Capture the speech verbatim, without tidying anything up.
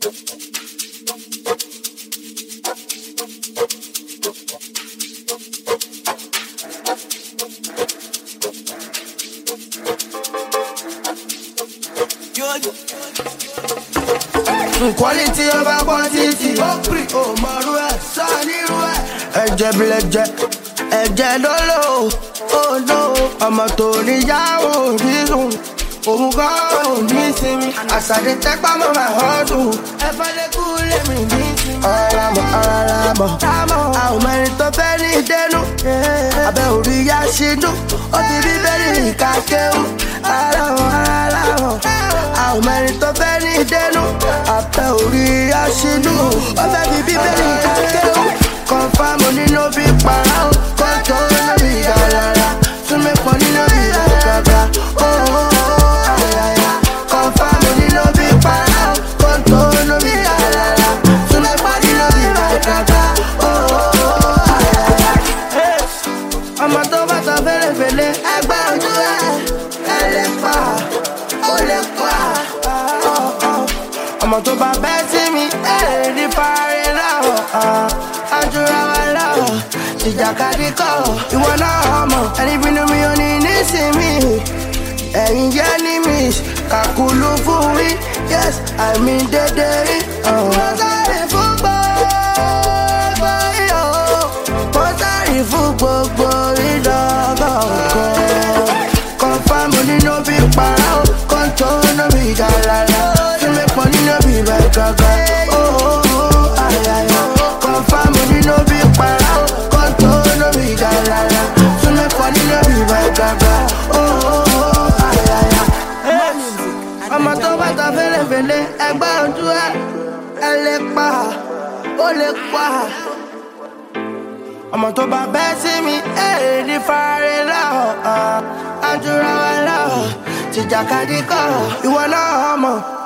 Quality over quantity. Oh, Marue, Sanirue. Ẹ̀jẹ̀ bilẹ̀jẹ̀, ẹ̀jẹ̀ lolo. Oh no, ọmọ tó níyàwó dídùn. Òun kan ò ní sinmi. Àṣàdé tẹ́pá mọ́ máa họ́dùn. Ẹ̀fọ́ lè kú lèmi ní sinmi. Ọ̀rọ̀ mọ̀, ọ̀rọ̀ mọ̀. Àwọn mẹ́rin tó fẹ́ ní dénú. Abẹ́ orí yá ṣínú. Ó ti rí bẹ́ẹ̀rì ìkàkéwù. Ara wọn, ara wọn. Àwọn mẹ́rin tó fẹ́ ní dénú. Abẹ́ orí yá ṣínú. Ó fẹ́ fi bíbélì ìkàkéwù. Confirm nínú bí para o. Kọ́ńtò lórí ìdárayá. Súnmí pọ̀ nínú bí ìdàgbà. Oh, oh, oh, ayaya. Confirm nínú bí para o. Kọ́ńtò lórí ìdárayá. Súnmí pọ̀ nínú bí ìdàgbà. Oh, oh, oh, ayaya. Ọmọ tó bá tọ fẹ́lẹ́fẹ́lẹ́. Ẹgbẹ́ ojú ẹ̀. Ẹ lè pa. Ó lè pa. Ọmọ tó bá bẹ́ sí mi. Ẹ lè rí parí láwọ̀. Àjùra wa lọ́wọ́, ìjàkadì kọ́, ìwọ náà mọ̀, ẹni bínú mi ò ní nísìmí. Ẹ̀yin jẹ́ ní miss, kàkúlù fún wí, yes, àmì dédé rí. Mo sáré fún gbogbo iyọ̀, mo sáré fún gbogbo ìdọ́gọ̀ọ̀kan. Confirm nínú bí para o, kọ́ńtò nínú bí gàlàlà, súnmí pọ̀ nínú bí bàgàgà. Oh, oh, oh, ayaya. Confirm nínú bí para o, kọ́ńtò nínú bí gàlàlà, súnmí pọ̀ nínú bí bàgàgà. Oh, oh, oh, ayaya. Ọmọ tó bá ta fẹ́lẹ́fẹ́lẹ́, ẹgbẹ́ ojú ẹ̀, ẹ lè pa, ó lè pa. Ọmọ tó bá bẹ́ sí mi, ẹ lè ní fàárẹ̀ láwọ̀. Àjùra wa lọ́wọ́, tìjàkadì kọ́, ìwọ náà mọ̀.